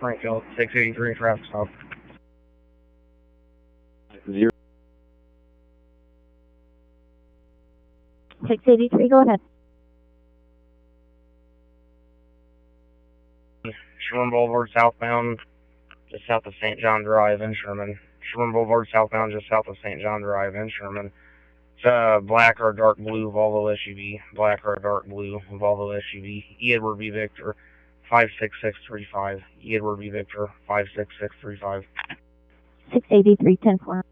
Springfield, 683 traffic stop. 683, go ahead. Sherman Boulevard southbound, just south of St. John Drive in Sherman. Sherman Boulevard southbound, just south of St. John Drive in Sherman. It's black or dark blue Volvo SUV. Black or dark blue Volvo SUV. E. Edward V. Victor, 56635. E. Edward V. Victor, 56635. 683, 10-4.